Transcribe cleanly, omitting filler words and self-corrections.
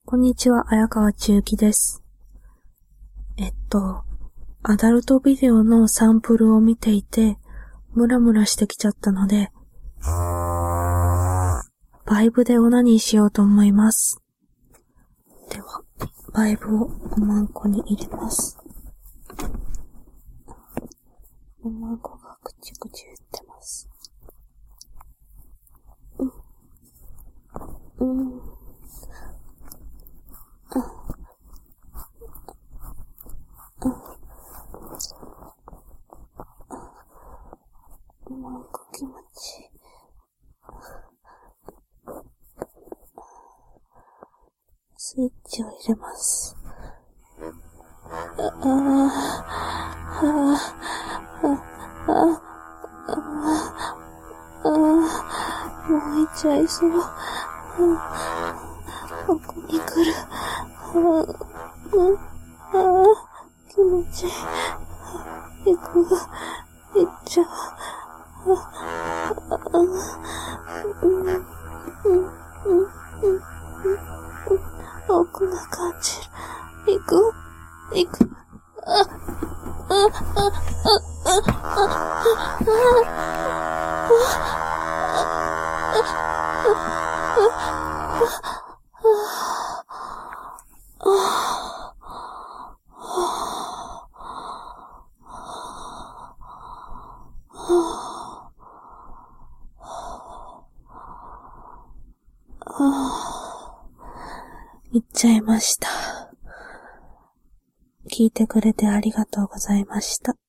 こんにちは、綾川千幸です。アダルトビデオのサンプルを見ていて、ムラムラしてきちゃったので、バイブでオナニーしようと思います。では、バイブを5万個に入れます。5万個がくちゅくちゅ言ってます。なんか気持ちいい。スイッチを入れます。もういっちゃいそう。ここに来る。気持ちいい。行く。行っちゃう。奥が感じる。行く。行っちゃいました。聞いてくれてありがとうございました。